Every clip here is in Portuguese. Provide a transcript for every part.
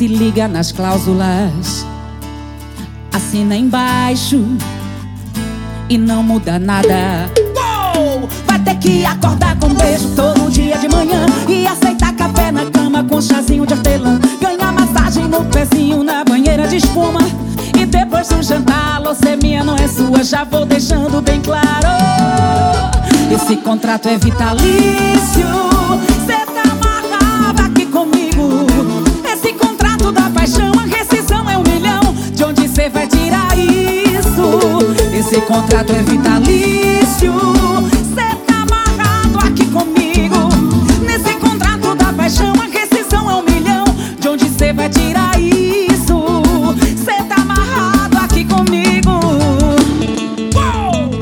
Se liga nas cláusulas, assina embaixo e não muda nada. Uou! Vai ter que acordar com beijo todo dia de manhã e aceitar café na cama com chazinho de hortelã. Ganhar massagem no pezinho na banheira de espuma. E depois do jantar, a louça minha, não é sua, já vou deixando bem claro. Esse contrato é vitalício, cê tá amarrado aqui comigo. Esse contrato da paixão, a rescisão é 1 milhão. De onde cê vai tirar isso? Esse contrato é vitalício, cê tá amarrado aqui comigo. Nesse contrato da paixão, a rescisão é 1 milhão. De onde cê vai tirar isso? Cê tá amarrado aqui comigo. Uou!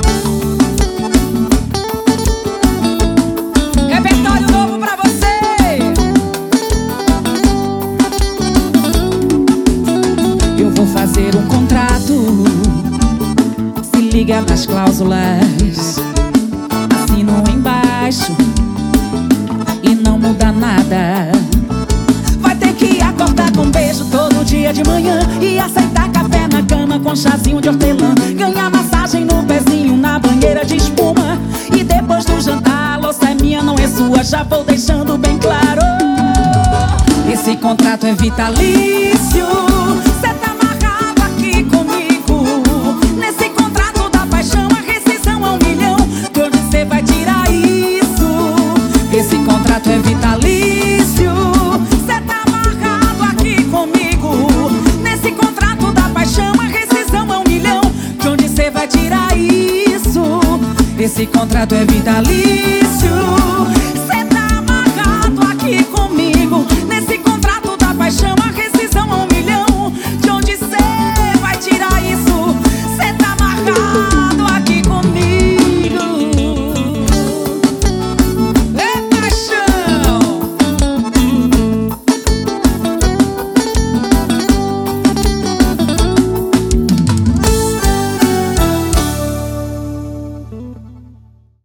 Repertório novo pra você. Eu vou fazer um contrato, se liga nas cláusulas, assino embaixo e não muda nada. Vai ter que acordar com beijo todo dia de manhã e aceitar café na cama com chazinho de hortelã. Ganhar massagem no pezinho na banheira de espuma. E depois do jantar, a louça é minha, não é sua, já vou deixando bem claro. Esse contrato é vitalício, cê tá amarrado aqui comigo. Nesse contrato da paixão, a rescisão é 1 milhão. De onde cê vai tirar isso? Esse contrato é vitalício, cê tá amarrado aqui comigo. Nesse contrato da paixão, a rescisão é 1 milhão. De onde cê vai tirar isso? Esse contrato é vitalício.